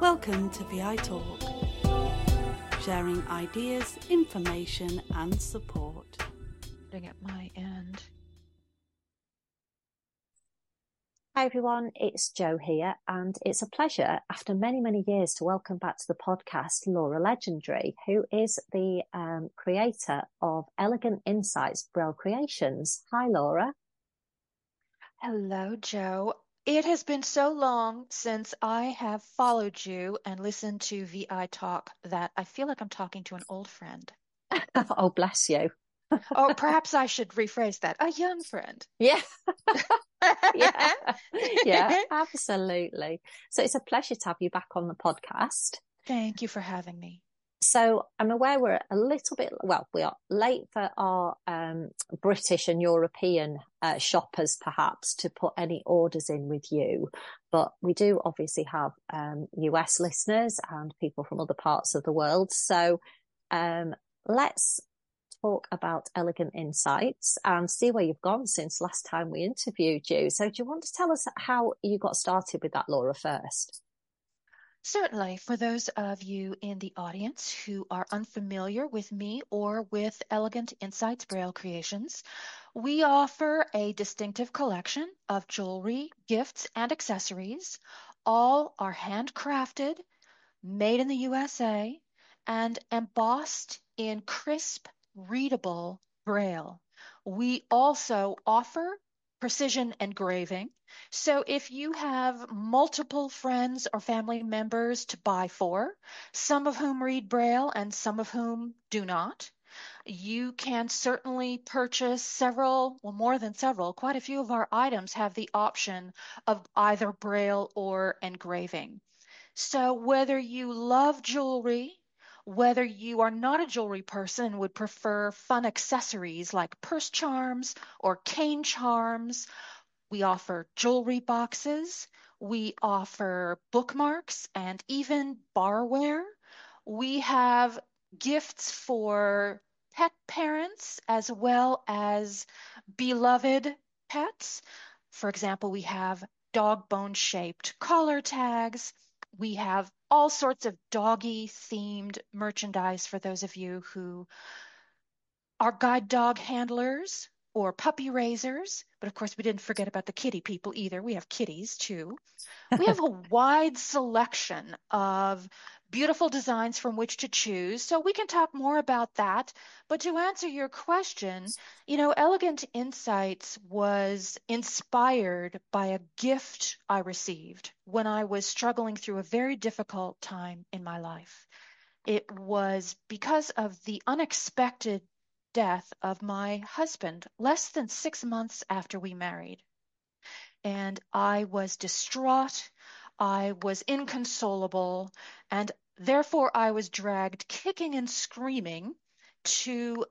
Welcome to VI Talk, sharing ideas, information and support. At my end. Hi everyone, it's Jo here, and it's a pleasure after many years to welcome back to the podcast Laura Legendary, who is the creator of Elegant Insights Braille Creations. Hi Laura. Hello Jo. It has been so long since I have followed you and listened to VI Talk that I feel like I'm talking to an old friend. Oh, bless you. Or perhaps I should rephrase that, a young friend. Yeah. Yeah, absolutely. So it's a pleasure to have you back on the podcast. Thank you for having me. So I'm aware we're a little bit, well, we are late for our British and European shoppers, perhaps, to put any orders in with you. But we do obviously have US listeners and people from other parts of the world. So let's talk about Elegant Insights and see where you've gone since last time we interviewed you. So do you want to tell us how you got started with that, Laura, first? Certainly, for those of you in the audience who are unfamiliar with me or with Elegant Insights Braille Creations, we offer a distinctive collection of jewelry, gifts, and accessories. All are handcrafted, made in the USA, and embossed in crisp, readable Braille. We also offer precision engraving. So if you have multiple friends or family members to buy for, some of whom read Braille and some of whom do not, you can certainly purchase several, well, more than several, quite a few of our items have the option of either Braille or engraving. So whether you love jewelry, whether you are not a jewelry person and would prefer fun accessories like purse charms or cane charms, we offer jewelry boxes, we offer bookmarks and even barware. We have gifts for pet parents as well as beloved pets. For example, we have dog bone shaped collar tags. We have all sorts of doggy themed merchandise for those of you who are guide dog handlers or puppy raisers. But of course, we didn't forget about the kitty people either. We have kitties too. We have a wide selection of beautiful designs from which to choose, so we can talk more about that. But to answer your question, Elegant Insights was inspired by a gift I received when I was struggling through a very difficult time in my life. It was because of the unexpected death of my husband less than 6 months after we married. And I was distraught, I was inconsolable, and therefore I was dragged kicking and screaming to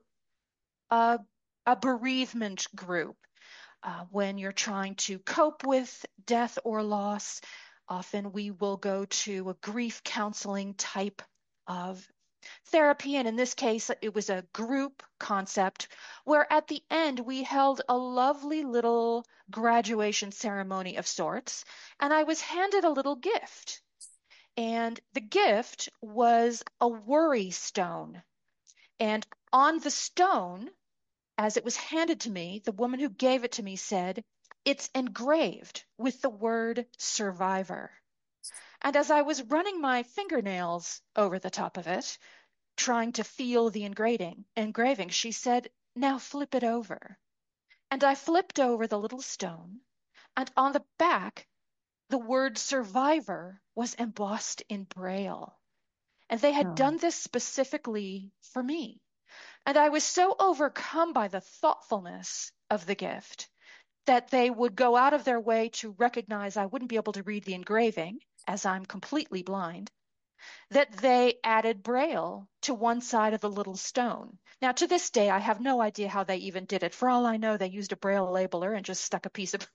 a, a bereavement group. When you're trying to cope with death or loss, often we will go to a grief counseling type of therapy, and in this case, it was a group concept where at the end we held a lovely little graduation ceremony of sorts, and I was handed a little gift. And the gift was a worry stone. And on the stone, as it was handed to me, the woman who gave it to me said, "It's engraved with the word survivor." And as I was running my fingernails over the top of it, trying to feel the engraving, she said, "Now flip it over." And I flipped over the little stone, and on the back, the word survivor was embossed in Braille. And they had done this specifically for me. And I was so overcome by the thoughtfulness of the gift that they would go out of their way to recognize I wouldn't be able to read the engraving, as I'm completely blind, that they added Braille to one side of the little stone. Now, to this day, I have no idea how they even did it. For all I know, they used a Braille labeler and just stuck a piece of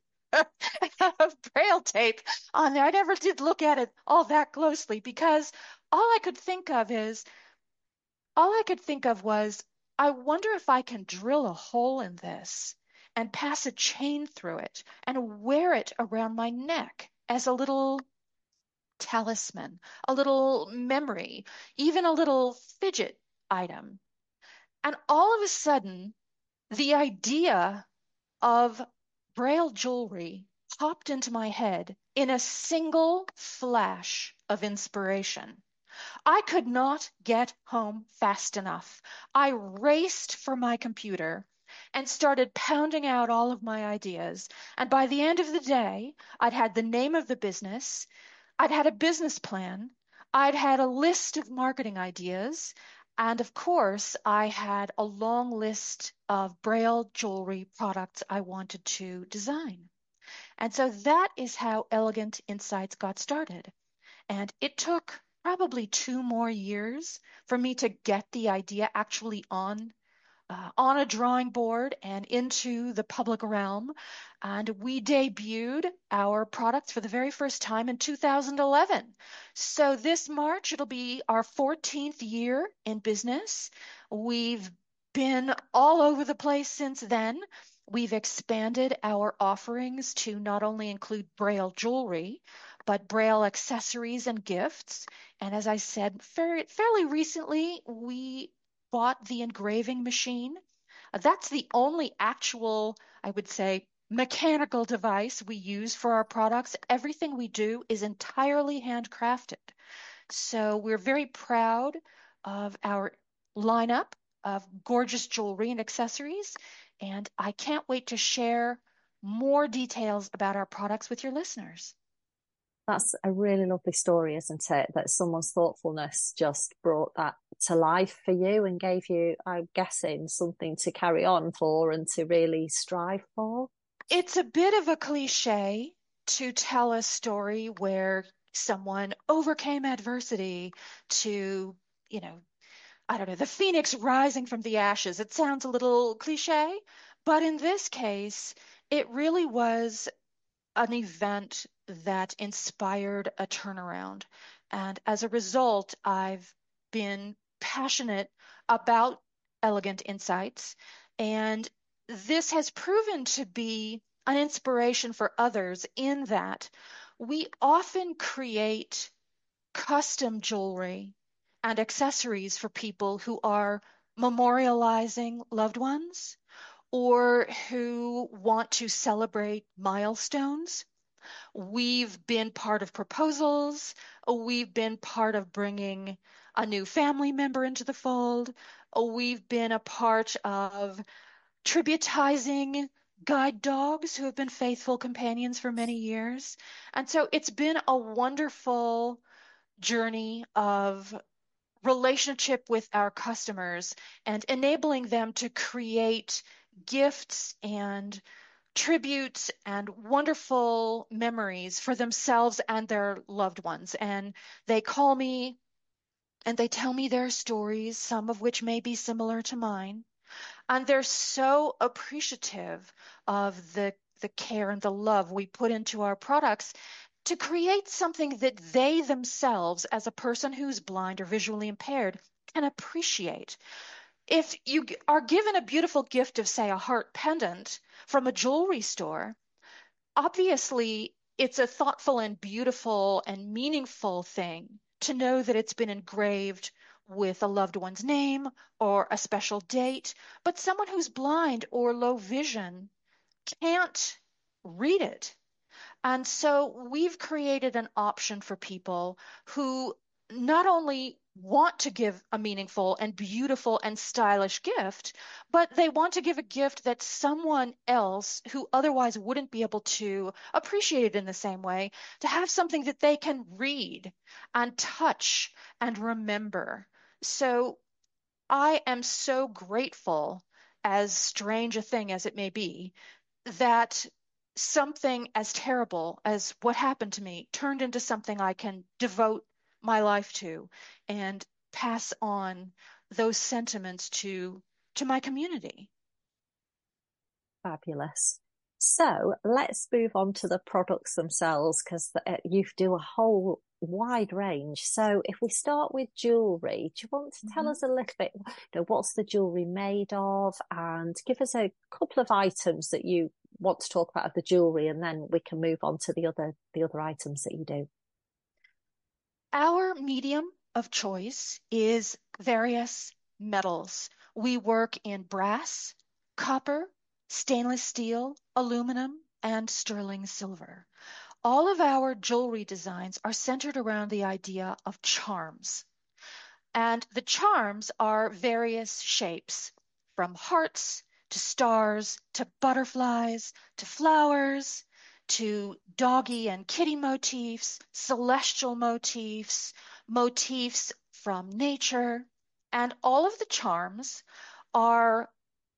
of Braille tape on there. I never did look at it all that closely because all I could think of was, I wonder if I can drill a hole in this and pass a chain through it and wear it around my neck as a little talisman, a little memory, even a little fidget item. And all of a sudden, the idea of Braille jewelry popped into my head in a single flash of inspiration. I could not get home fast enough. I raced for my computer and started pounding out all of my ideas. And by the end of the day, I'd had the name of the business, I'd had a business plan, I'd had a list of marketing ideas, and of course, I had a long list of Braille jewelry products I wanted to design. And so that is how Elegant Insights got started. And it took probably 2 more years for me to get the idea actually on a drawing board and into the public realm. And we debuted our products for the very first time in 2011. So this March, it'll be our 14th year in business. We've been all over the place since then. We've expanded our offerings to not only include Braille jewelry, but Braille accessories and gifts. And as I said, fairly recently, we bought the engraving machine. That's the only actual, I would say, mechanical device we use for our products. Everything we do is entirely handcrafted. So we're very proud of our lineup of gorgeous jewelry and accessories. And I can't wait to share more details about our products with your listeners. That's a really lovely story, isn't it? That someone's thoughtfulness just brought that to life for you and gave you, I'm guessing, something to carry on for and to really strive for. It's a bit of a cliche to tell a story where someone overcame adversity to, I don't know, the phoenix rising from the ashes. It sounds a little cliche, but in this case, it really was an event that inspired a turnaround. And as a result, I've been passionate about Elegant Insights. And this has proven to be an inspiration for others in that we often create custom jewelry and accessories for people who are memorializing loved ones or who want to celebrate milestones. We've been part of proposals. We've been part of bringing a new family member into the fold. We've been a part of tributizing guide dogs who have been faithful companions for many years. And so it's been a wonderful journey of relationship with our customers and enabling them to create gifts and tributes and wonderful memories for themselves and their loved ones. And they call me and they tell me their stories, some of which may be similar to mine. And they're so appreciative of the care and the love we put into our products to create something that they themselves, as a person who's blind or visually impaired, can appreciate. If you are given a beautiful gift of, say, a heart pendant from a jewelry store, obviously it's a thoughtful and beautiful and meaningful thing to know that it's been engraved with a loved one's name or a special date, but someone who's blind or low vision can't read it. And so we've created an option for people who not only want to give a meaningful and beautiful and stylish gift, but they want to give a gift that someone else who otherwise wouldn't be able to appreciate it in the same way, to have something that they can read and touch and remember. So I am so grateful, as strange a thing as it may be, that something as terrible as what happened to me turned into something I can devote my life to and pass on those sentiments to my community. Fabulous. So let's move on to the products themselves, because you do a whole wide range. So if we start with jewelry, do you want to tell us a little bit, what's the jewelry made of, and give us a couple of items that you want to talk about of the jewelry, and then we can move on to the other items that you do. Our medium of choice is various metals. We work in brass, copper, stainless steel, aluminum, and sterling silver. All of our jewelry designs are centered around the idea of charms. And the charms are various shapes, from hearts to stars to butterflies to flowers to doggy and kitty motifs, celestial motifs, motifs from nature. And all of the charms are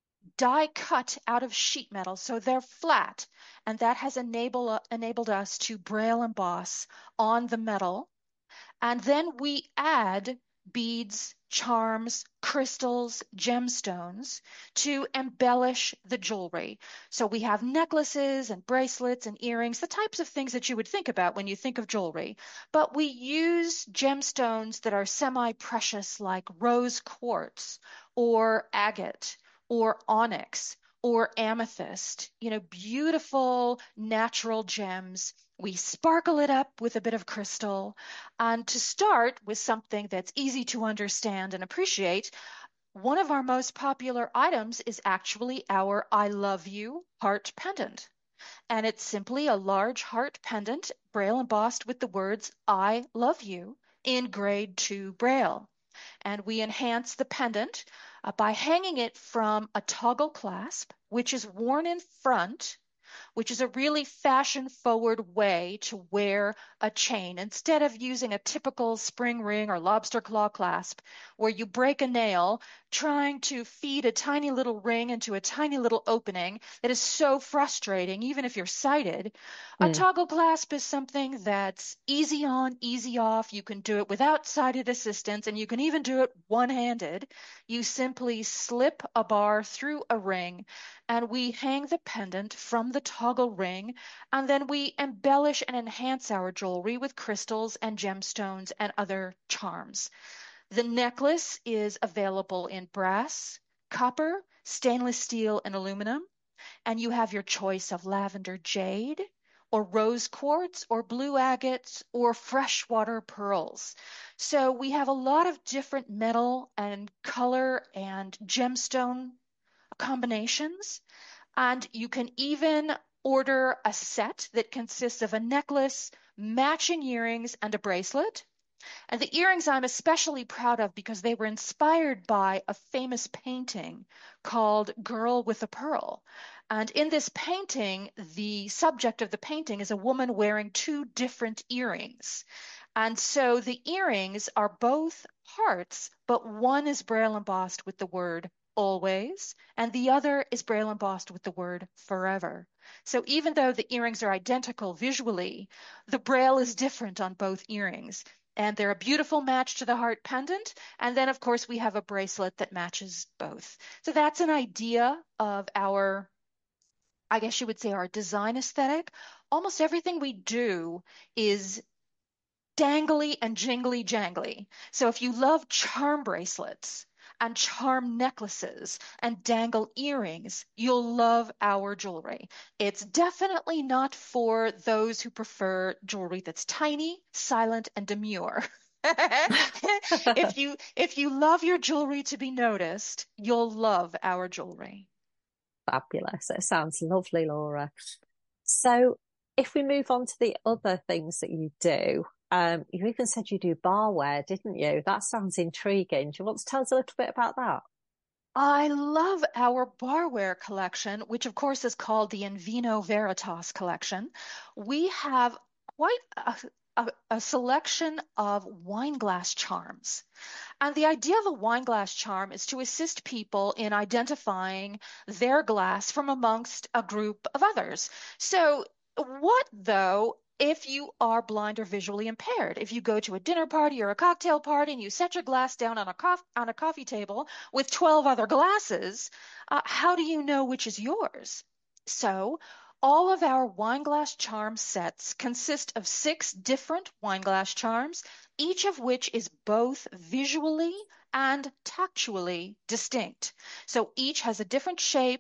die cut out of sheet metal, so they're flat, and that has enabled us to braille emboss on the metal. And then we add beads, charms, crystals, gemstones to embellish the jewelry. So we have necklaces and bracelets and earrings, the types of things that you would think about when you think of jewelry. But we use gemstones that are semi-precious, like rose quartz or agate or onyx or amethyst, beautiful natural gems. We sparkle it up with a bit of crystal. And to start with something that's easy to understand and appreciate, one of our most popular items is actually our I Love You heart pendant. And it's simply a large heart pendant, braille embossed with the words I love you in grade 2 braille. And we enhance the pendant by hanging it from a toggle clasp, which is worn in front, which is a really fashion-forward way to wear a chain instead of using a typical spring ring or lobster claw clasp where you break a nail trying to feed a tiny little ring into a tiny little opening that is so frustrating, even if you're sighted. A toggle clasp is something that's easy on, easy off. You can do it without sighted assistance, and you can even do it one-handed. You simply slip a bar through a ring, and we hang the pendant from the toggle ring, and then we embellish and enhance our jewelry with crystals and gemstones and other charms. The necklace is available in brass, copper, stainless steel, and aluminum, and you have your choice of lavender jade or rose quartz or blue agates or freshwater pearls. So we have a lot of different metal and color and gemstone combinations. And you can even order a set that consists of a necklace, matching earrings, and a bracelet. And the earrings I'm especially proud of because they were inspired by a famous painting called Girl with a Pearl. And in this painting, the subject of the painting is a woman wearing two different earrings. And so the earrings are both hearts, but one is braille embossed with the word always, and the other is braille embossed with the word forever. So even though the earrings are identical visually, the braille is different on both earrings. And they're a beautiful match to the heart pendant. And then, of course, we have a bracelet that matches both. So that's an idea of our, I guess you would say, our design aesthetic. Almost everything we do is dangly and jingly jangly. So if you love charm bracelets and charm necklaces and dangle earrings, you'll love our jewelry. It's definitely not for those who prefer jewelry that's tiny, silent, and demure. If you love your jewelry to be noticed, you'll love our jewelry. Fabulous. It sounds lovely, Laura. So if we move on to the other things that you do, you even said you do barware, didn't you? That sounds intriguing. Do you want to tell us a little bit about that? I love our barware collection, which of course is called the In Vino Veritas collection. We have quite a selection of wine glass charms. And the idea of a wine glass charm is to assist people in identifying their glass from amongst a group of others. So, what though? If you are blind or visually impaired, if you go to a dinner party or a cocktail party and you set your glass down on a coffee table with 12 other glasses, how do you know which is yours? So, all of our wine glass charm sets consist of 6 different wine glass charms, each of which is both visually and tactually distinct. So each has a different shape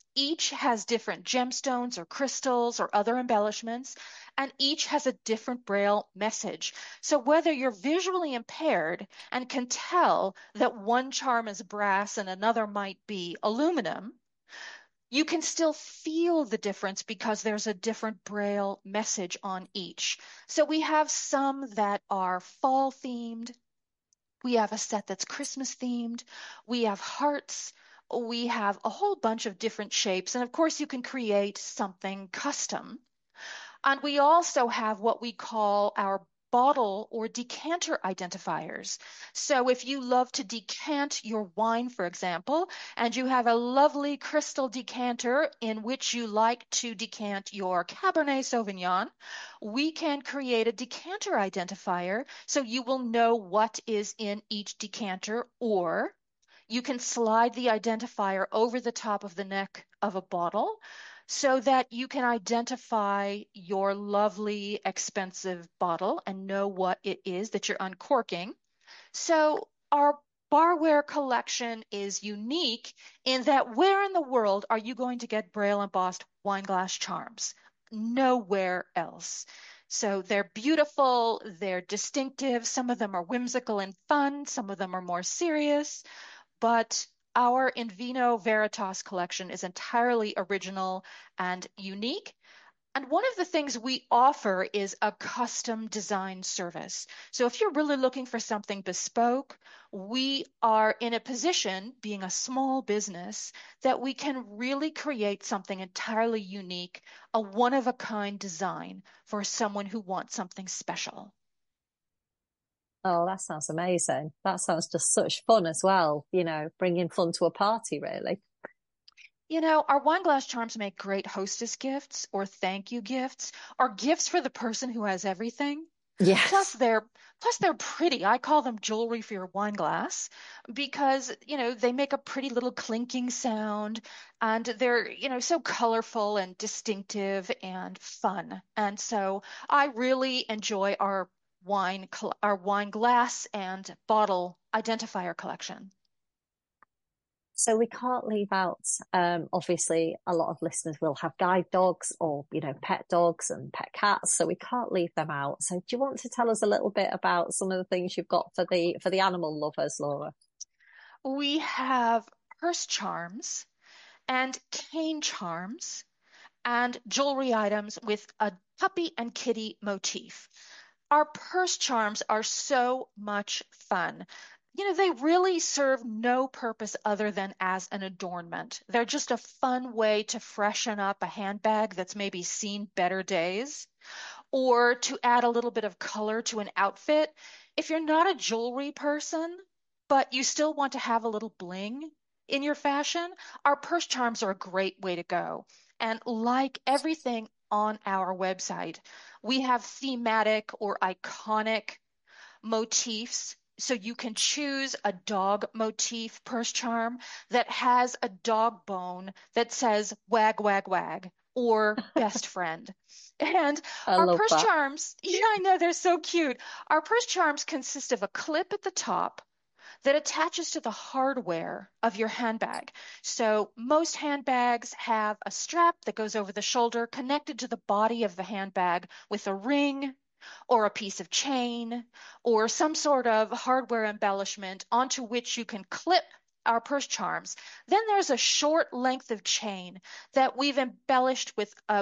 Each has different gemstones or crystals or other embellishments, and each has a different Braille message. So whether you're visually impaired and can tell that one charm is brass and another might be aluminum, you can still feel the difference because there's a different Braille message on each. So we have some that are fall themed. We have a set that's Christmas themed. We have hearts. We have a whole bunch of different shapes. And of course, you can create something custom. And we also have what we call our bottle or decanter identifiers. So if you love to decant your wine, for example, and you have a lovely crystal decanter in which you like to decant your Cabernet Sauvignon, we can create a decanter identifier so you will know what is in each decanter, or you can slide the identifier over the top of the neck of a bottle so that you can identify your lovely, expensive bottle and know what it is that you're uncorking. So our barware collection is unique in that where in the world are you going to get Braille embossed wine glass charms? Nowhere else. So they're beautiful, they're distinctive. Some of them are whimsical and fun, some of them are more serious, but our In Vino Veritas collection is entirely original and unique. And one of the things we offer is a custom design service. So if you're really looking for something bespoke, we are in a position, being a small business, that we can really create something entirely unique, a one-of-a-kind design for someone who wants something special. Oh, that sounds amazing. That sounds just such fun as well, bringing fun to a party, really. You know, our wine glass charms make great hostess gifts or thank you gifts or gifts for the person who has everything. Plus Yes. they're plus they're pretty. I call them jewelry for your wine glass because, they make a pretty little clinking sound and they're, so colorful and distinctive and fun. And so I really enjoy our wine glass and bottle identifier collection. So we can't leave out, obviously, a lot of listeners will have guide dogs or, pet dogs and pet cats. So we can't leave them out. So do you want to tell us a little bit about some of the things you've got for the animal lovers, Laura? We have purse charms and cane charms and jewelry items with a puppy and kitty motif. Our purse charms are so much fun. They really serve no purpose other than as an adornment. They're just a fun way to freshen up a handbag that's maybe seen better days, or to add a little bit of color to an outfit. If you're not a jewelry person, but you still want to have a little bling in your fashion, our purse charms are a great way to go. And like everything on our website, we have thematic or iconic motifs. So you can choose a dog motif purse charm that has a dog bone that says wag, wag, wag, or best friend. And I our love purse that. charms, yeah, I know they're so cute. Our purse charms consist of a clip at the top that attaches to the hardware of your handbag. So most handbags have a strap that goes over the shoulder connected to the body of the handbag with a ring or a piece of chain or some sort of hardware embellishment onto which you can clip our purse charms. Then there's a short length of chain that we've embellished with a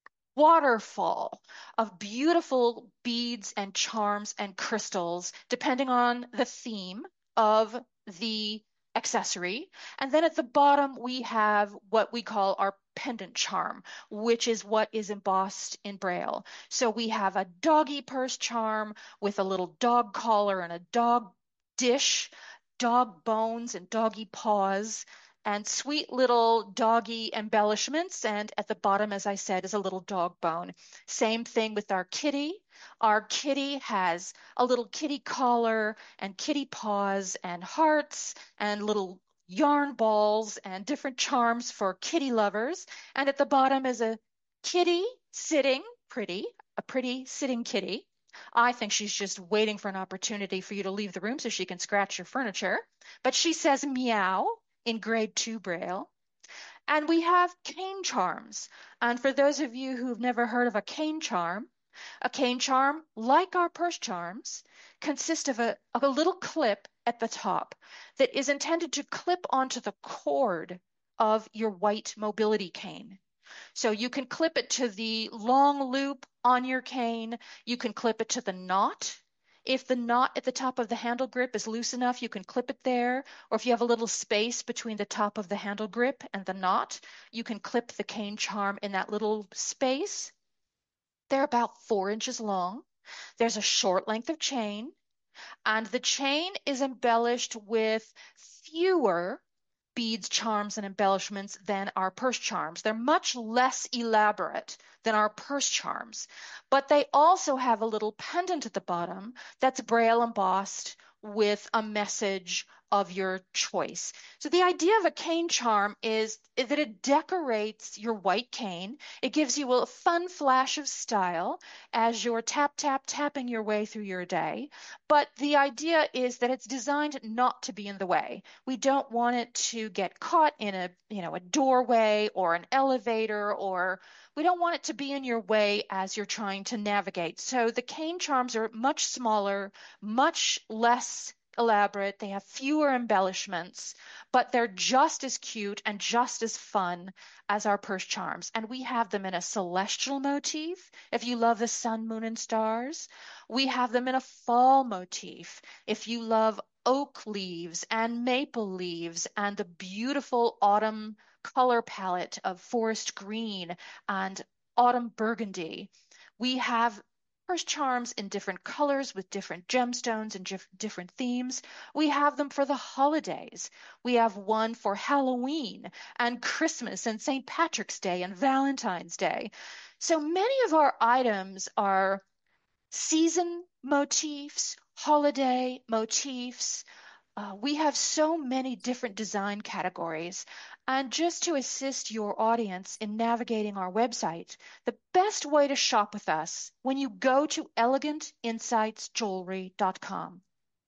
waterfall of beautiful beads and charms and crystals, depending on the theme of the accessory. And then at the bottom, we have what we call our pendant charm, which is what is embossed in Braille. So we have a doggy purse charm with a little dog collar and a dog dish, dog bones and doggy paws, and sweet little doggy embellishments. And at the bottom, as I said, is a little dog bone. Same thing with our kitty. Our kitty has a little kitty collar and kitty paws and hearts and little yarn balls and different charms for kitty lovers. And at the bottom is a kitty sitting pretty, a pretty sitting kitty. I think she's just waiting for an opportunity for you to leave the room so she can scratch your furniture. But she says meow in grade 2 Braille. And we have cane charms. And for those of you who've never heard of a cane charm, like our purse charms, consists of a little clip at the top that is intended to clip onto the cord of your white mobility cane. So you can clip it to the long loop on your cane. You can clip it to the knot. If the knot at the top of the handle grip is loose enough, you can clip it there. Or if you have a little space between the top of the handle grip and the knot, you can clip the cane charm in that little space. They're about 4 inches long. There's a short length of chain, and the chain is embellished with fewer beads, charms, and embellishments than our purse charms. They're much less elaborate than our purse charms, but they also have a little pendant at the bottom that's braille embossed with a message of your choice. So the idea of a cane charm is that it decorates your white cane. It gives you a fun flash of style as you're tapping your way through your day. But the idea is that it's designed not to be in the way. We don't want it to get caught in a doorway or an elevator, or we don't want it to be in your way as you're trying to navigate. So the cane charms are much smaller, much less elaborate. They have fewer embellishments, but they're just as cute and just as fun as our purse charms. And we have them in a celestial motif, if you love the sun, moon, and stars. We have them in a fall motif, if you love oak leaves and maple leaves and the beautiful autumn color palette of forest green and autumn burgundy. We have purse charms in different colors with different gemstones and different themes. We have them for the holidays. We have one for Halloween and Christmas and St. Patrick's Day and Valentine's Day. So many of our items are season motifs, holiday motifs. We have so many different design categories. And just to assist your audience in navigating our website, the best way to shop with us when you go to elegantinsightsjewelry.com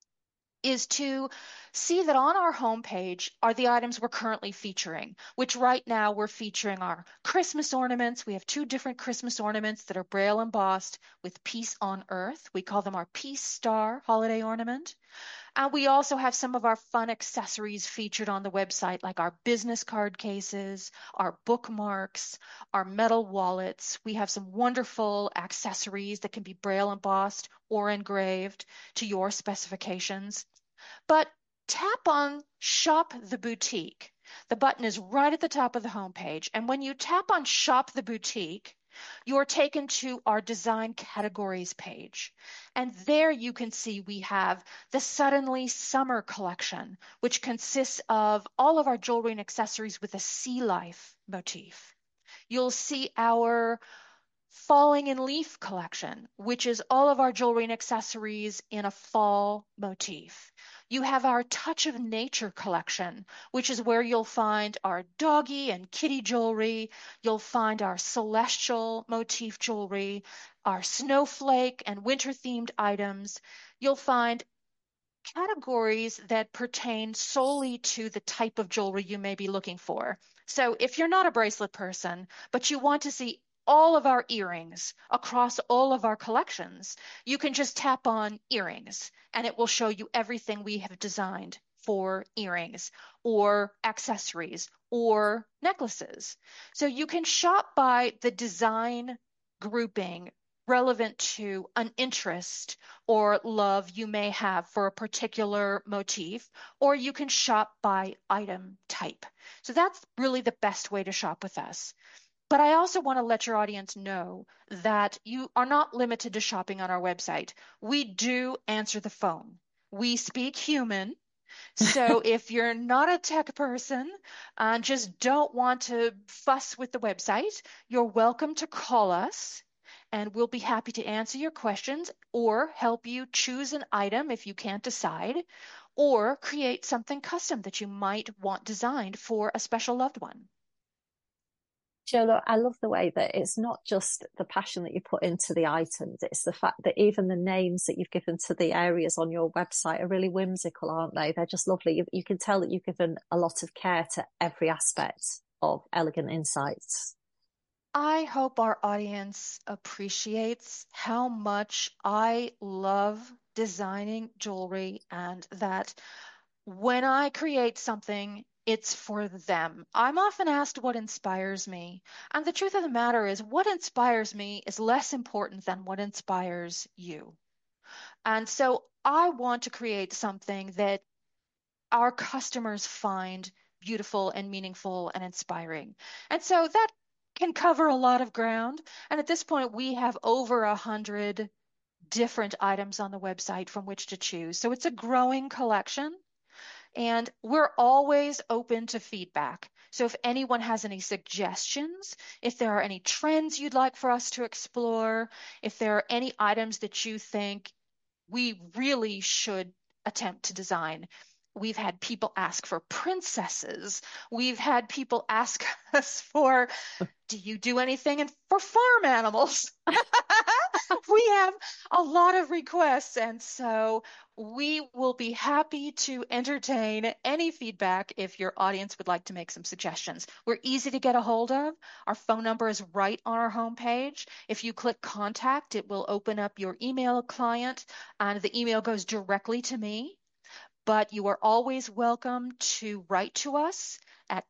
is to see that on our homepage are the items we're currently featuring, which right now we're featuring our Christmas ornaments. We have 2 different Christmas ornaments that are braille embossed with peace on earth. We call them our Peace Star holiday ornament. And we also have some of our fun accessories featured on the website, like our business card cases, our bookmarks, our metal wallets. We have some wonderful accessories that can be braille embossed or engraved to your specifications. But tap on Shop the Boutique. The button is right at the top of the homepage. And when you tap on Shop the Boutique, you're taken to our design categories page. And there you can see we have the Suddenly Summer collection, which consists of all of our jewelry and accessories with a sea life motif. You'll see our Falling in Leaf collection, which is all of our jewelry and accessories in a fall motif. You have our Touch of Nature collection, which is where you'll find our doggy and kitty jewelry. You'll find our celestial motif jewelry, our snowflake and winter themed items. You'll find categories that pertain solely to the type of jewelry you may be looking for. So if you're not a bracelet person, but you want to see all of our earrings across all of our collections, you can just tap on earrings and it will show you everything we have designed for earrings or accessories or necklaces. So you can shop by the design grouping relevant to an interest or love you may have for a particular motif, or you can shop by item type. So that's really the best way to shop with us. But I also want to let your audience know that you are not limited to shopping on our website. We do answer the phone. We speak human. So if you're not a tech person and just don't want to fuss with the website, you're welcome to call us and we'll be happy to answer your questions or help you choose an item if you can't decide, or create something custom that you might want designed for a special loved one. Jo, I love the way that it's not just the passion that you put into the items, it's the fact that even the names that you've given to the areas on your website are really whimsical, aren't they? They're just lovely. You can tell that you've given a lot of care to every aspect of Elegant Insights? I hope our audience appreciates how much I love designing jewelry and that when I create something, it's for them. I'm often asked what inspires me. And the truth of the matter is, what inspires me is less important than what inspires you. And so I want to create something that our customers find beautiful and meaningful and inspiring. And so that can cover a lot of ground. And at this point, we have over 100 different items on the website from which to choose. So it's a growing collection. And we're always open to feedback. So if anyone has any suggestions, if there are any trends you'd like for us to explore, if there are any items that you think we really should attempt to design. We've had people ask for princesses. We've had people ask us for, do you do anything for farm animals? We have a lot of requests, and so we will be happy to entertain any feedback if your audience would like to make some suggestions. We're easy to get a hold of. Our phone number is right on our homepage. If you click contact, it will open up your email client, and the email goes directly to me. But you are always welcome to write to us at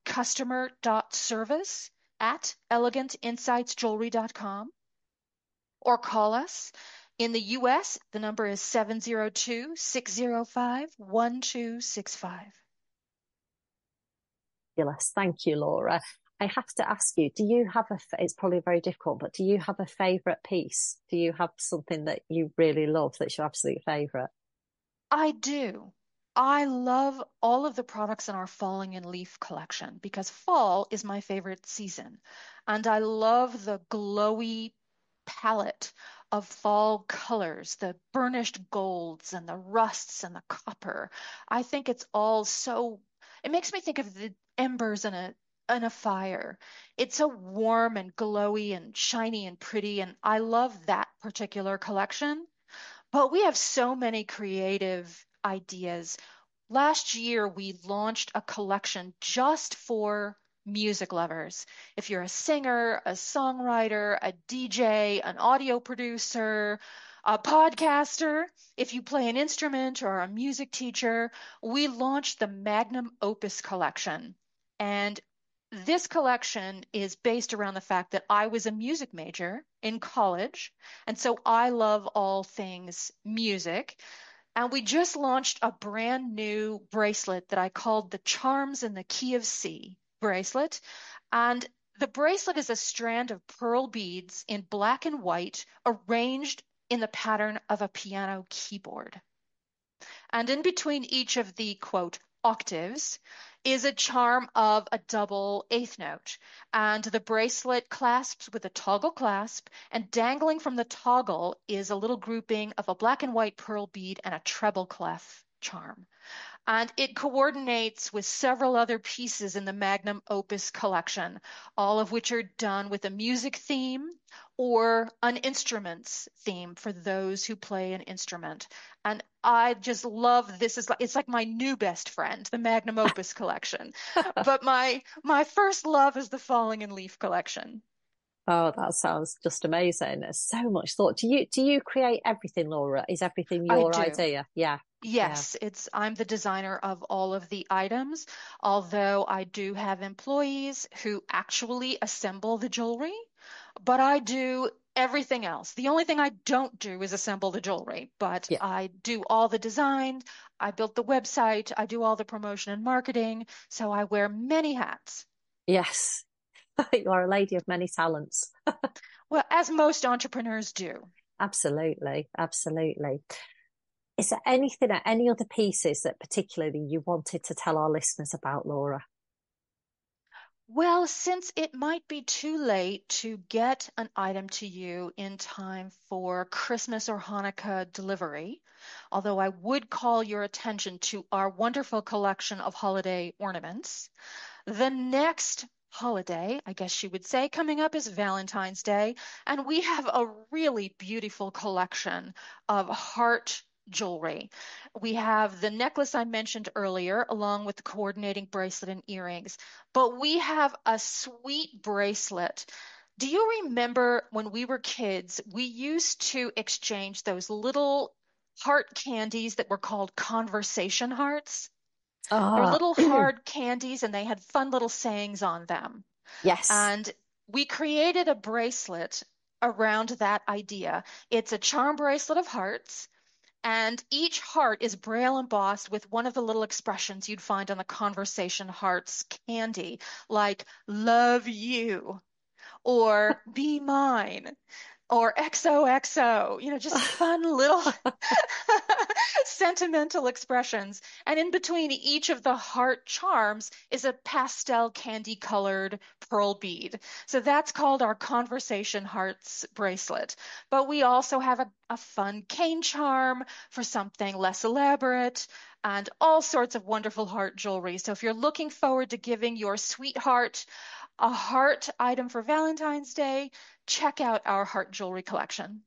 customer.service@elegantinsightsjewelry.com or call us. In the US, the number is 702-605-1265. Fabulous. Thank you, Laura. I have to ask you, do you have it's probably very difficult, but do you have a favorite piece? Do you have something that you really love that's your absolute favorite? I do. I love all of the products in our Falling in Leaf collection because fall is my favorite season. And I love the glowy palette of fall colors, the burnished golds and the rusts and the copper. I think it's all so, it makes me think of the embers in a fire. It's so warm and glowy and shiny and pretty, and I love that particular collection. But we have so many creative ideas. Last year, we launched a collection just for music lovers. If you're a singer, a songwriter, a DJ, an audio producer, a podcaster, if you play an instrument or a music teacher, we launched the Magnum Opus collection. And this collection is based around the fact that I was a music major in college, and so I love all things music. And we just launched a brand new bracelet that I called the Charms in the Key of C bracelet. And the bracelet is a strand of pearl beads in black and white arranged in the pattern of a piano keyboard. And in between each of the quote octaves is a charm of a double eighth note. And the bracelet clasps with a toggle clasp, and dangling from the toggle is a little grouping of a black and white pearl bead and a treble clef charm. And it coordinates with several other pieces in the Magnum Opus collection, all of which are done with a music theme or an instruments theme for those who play an instrument. And I just love this. It's like my new best friend, the Magnum Opus collection. But my first love is the Falling in Leaf collection. Oh, that sounds just amazing. There's so much thought. Do you create everything, Laura? Is everything I your do. idea? Yeah. Yes, I'm the designer of all of the items, although I do have employees who actually assemble the jewelry, but I do everything else. The only thing I don't do is assemble the jewelry, but Yeah. I do all the design, I built the website, I do all the promotion and marketing, so I wear many hats. Yes. You are a lady of many talents. Well, as most entrepreneurs do. Absolutely. Absolutely. Is there anything or any other pieces that particularly you wanted to tell our listeners about, Laura? Well, since it might be too late to get an item to you in time for Christmas or Hanukkah delivery, although I would call your attention to our wonderful collection of holiday ornaments, the next holiday, I guess you would say, coming up is Valentine's Day, and we have a really beautiful collection of heart jewelry. We have the necklace I mentioned earlier, along with the coordinating bracelet and earrings. But we have a sweet bracelet. Do you remember when we were kids, we used to exchange those little heart candies that were called conversation hearts? They're Ah, little hard candies and they had fun little sayings on them. yes. And we created a bracelet around that idea. It's a charm bracelet of hearts, and each heart is braille embossed with one of the little expressions you'd find on the conversation hearts candy, like love you or be mine or XOXO, just fun little sentimental expressions. And in between each of the heart charms is a pastel candy colored pearl bead. So that's called our Conversation Hearts bracelet. But we also have a fun cane charm for something less elaborate and all sorts of wonderful heart jewelry. So if you're looking forward to giving your sweetheart a heart item for Valentine's Day, check out our heart jewelry collection.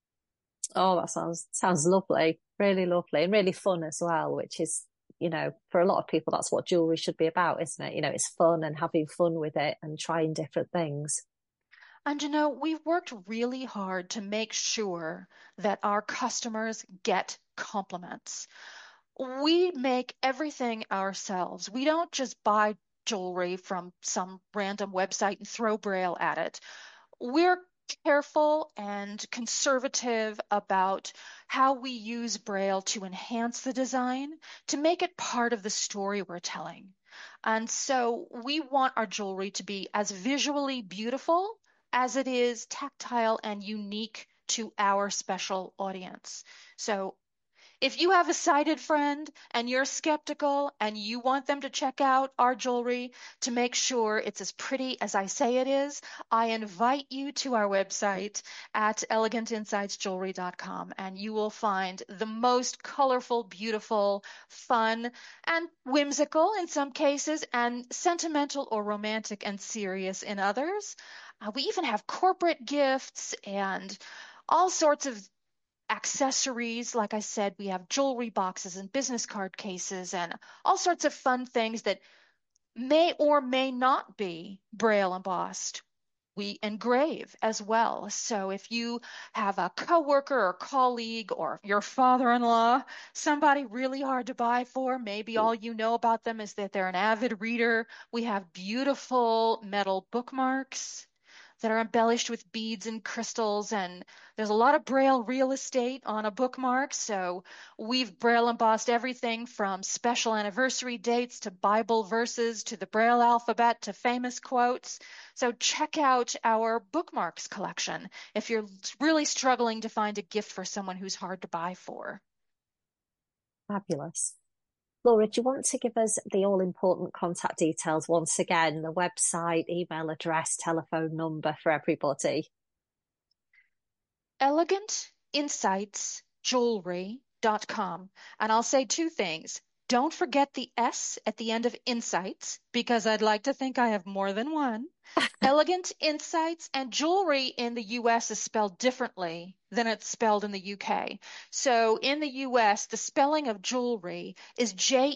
Oh, that sounds lovely. Really lovely and really fun as well, which is, for a lot of people, that's what jewelry should be about, isn't it? It's fun and having fun with it and trying different things. And we've worked really hard to make sure that our customers get compliments. We make everything ourselves. We don't just buy jewelry from some random website and throw braille at it. We're careful and conservative about how we use braille to enhance the design, to make it part of the story we're telling. And so we want our jewelry to be as visually beautiful as it is tactile and unique to our special audience. So if you have a sighted friend and you're skeptical and you want them to check out our jewelry to make sure it's as pretty as I say it is, I invite you to our website at elegantinsightsjewelry.com, and you will find the most colorful, beautiful, fun, and whimsical in some cases, and sentimental or romantic and serious in others. We even have corporate gifts and all sorts of accessories. Like I said, we have jewelry boxes and business card cases and all sorts of fun things that may or may not be braille embossed. We engrave as well. So if you have a coworker or colleague or your father-in-law, somebody really hard to buy for, maybe all you know about them is that they're an avid reader, we have beautiful metal bookmarks that are embellished with beads and crystals, and there's a lot of braille real estate on a bookmark. So we've braille embossed everything from special anniversary dates to Bible verses to the braille alphabet to famous quotes. So check out our bookmarks collection if you're really struggling to find a gift for someone who's hard to buy for. Fabulous. Laura, do you want to give us the all important contact details once again, the website, email address, telephone number for everybody? elegantinsightsjewelry.com. And I'll say two things. Don't forget the S at the end of insights, because I'd like to think I have more than one. Elegant Insights, and jewelry in the US is spelled differently than it's spelled in the UK. So in the US, the spelling of jewelry is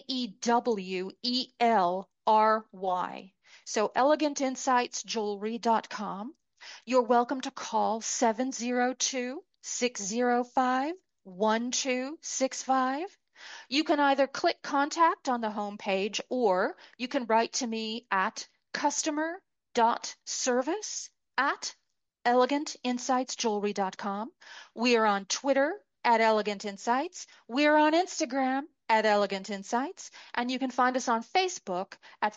Jewelry. So elegantinsightsjewelry.com. You're welcome to call 702-605-1265. You can either click contact on the homepage, or you can write to me at customer.service@elegantinsightsjewelry.com. We are on Twitter at Elegant Insights. We're on Instagram at Elegant Insights, and you can find us on Facebook at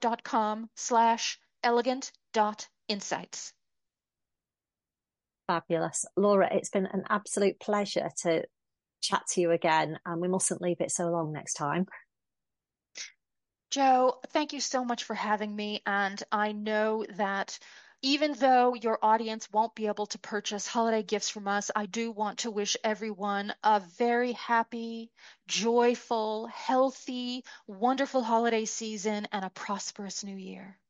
facebook.com/elegant.insights. Fabulous. Laura, it's been an absolute pleasure to chat to you again, and we mustn't leave it so long next time. Joe, thank you so much for having me. And I know that even though your audience won't be able to purchase holiday gifts from us, I do want to wish everyone a very happy, joyful, healthy, wonderful holiday season and a prosperous new year.